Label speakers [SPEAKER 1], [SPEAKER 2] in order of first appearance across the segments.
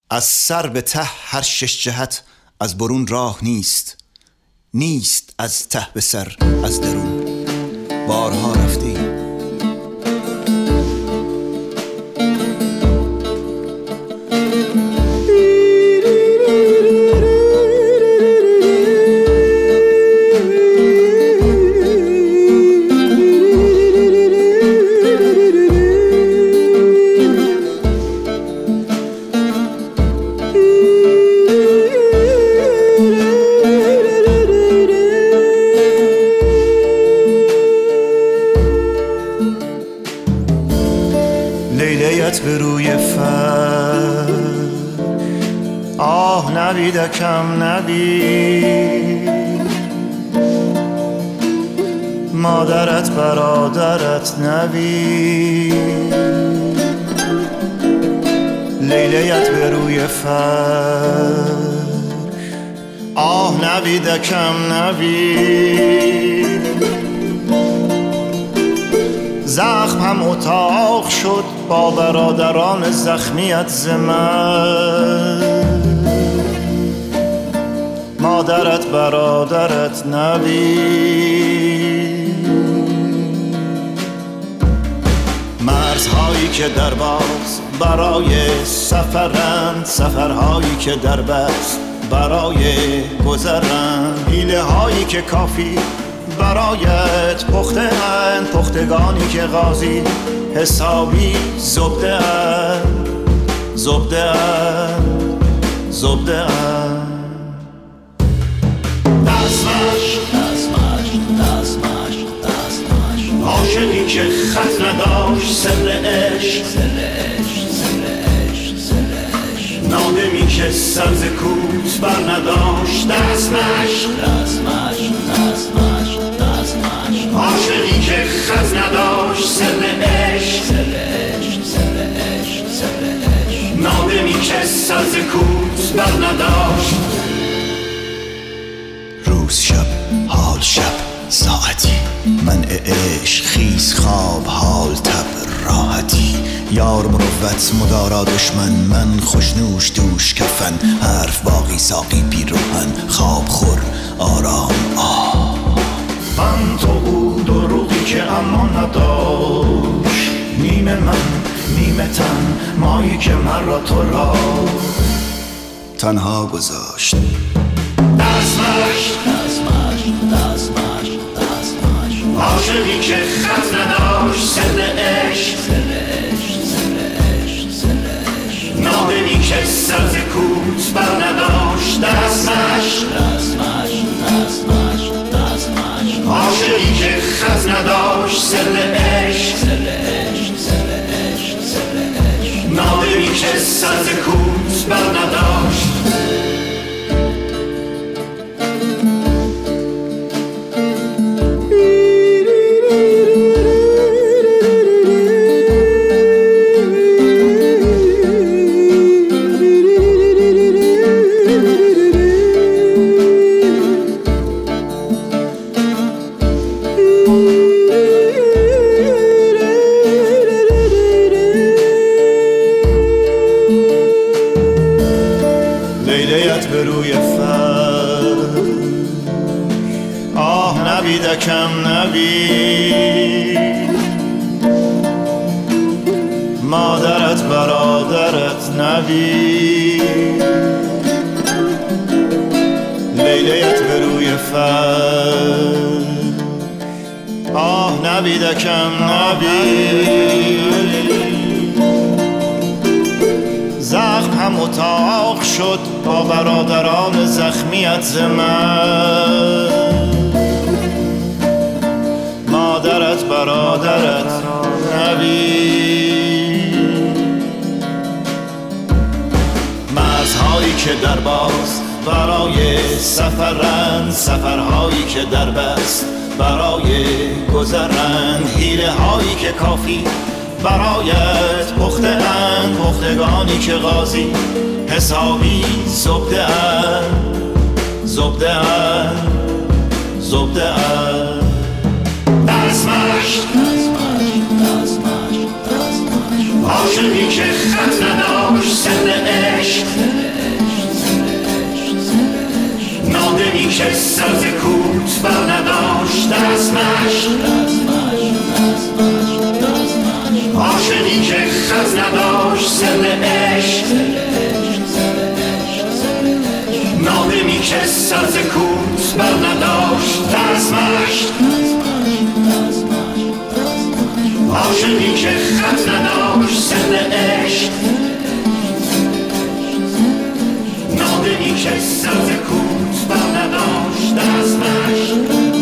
[SPEAKER 1] از سر به ته هر شش جهت از برون راه نیست، نیست از ته به سر از درون. بارها رفتی لیلیت به روی فر، آه نبیدکم نبید، مادرت برادرت نبید. لیلیت به روی فر، آه نبیدکم نبید، زخم هم اتاق شد با برادران زخمیت زمن. مادرت برادرت نبید. مرزهایی که در باز برای سفرند، سفرهایی که در بس برای گذرند، حیله هایی که کافی برایت پخته اند، پختگانی که غازی حسابی زبده اند، زبده اند، زبده اند. دستمش دستمش دستمش دستمش، عاشقی که خط نداشت، سر عشق سر عشق سر عشق سر عشق، نادمی که سبز کوت بر نداشت. دستمش دستمش دستمش دستمش، عاشقی که خط نداشت، سر عشق سر عشق سر عشق سر عشق، نادمی که سبز کوت بر نداشت. روز شب حال شب ساعتی، منع عشق خیز خواب حال تب راحتی، یار مروت مدارا دشمن، من خوشنوش دوش کفن، حرف باقی ساقی پیروهن، خواب خور آرام من تو او دروغی که اما نداشت، نیمه من نیمه تن، مایی که من را تو را تنها گذاشت. دستمش دستمش دستمش دستمش، عاشقی که خط نداشت، سر عشق سر عشق سر عشق سر عشق، نادمی که سبز کوت بر نداشت. دستمش دستمش دستمش دستمش، عاشقی که خط نداشت، سر عشق سر عشق سر عشق سر عشق، نادمی که سبز کوت بر نداشت. لیلیت به روی فر، آه نبیدکم نبید، مادرت برادرت نبید. لیلیت به روی فر، آه نبیدکم نبید، زخم هم اتاق شد با برادران زخمیت زمن. مادرت برادرت نبید. مرزهایی که در باز برای سفرند، سفرهایی که در بست برای گذرند، حیله هایی که کافی برایت پخته اند، پختگانی که غازی حسابی زبده اند، زبده اند، زبده اند. دستمش دستمش دستمش دستمش، عاشقی که خط نداشت، سر عشق که ساز کوت با نداشت دستمش عاشقی که خز نداشت سر عشق نادمی که ساز کوت با نداشت دستمش عاشقی که خز نداشت سر عشق نادمی که ساز کوت با نداشت دستمش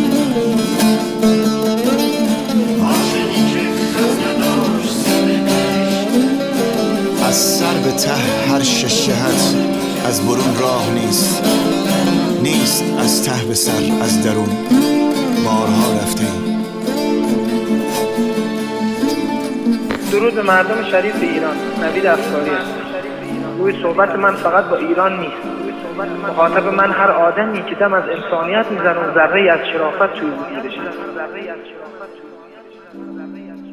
[SPEAKER 1] عاشقی که خز نداشت سر عشق
[SPEAKER 2] از سر به ته هر شش جهت از برون راه نیست از ته به سر از درون بارها رفته ایم.
[SPEAKER 3] درود به مردم شریف ایران. نوید افکاری است. روی صحبت من فقط با ایران نیست. مخاطب من هر آدمی که دم از انسانیت میزنه و ذره‌ای از شرافت توی وجودش هست.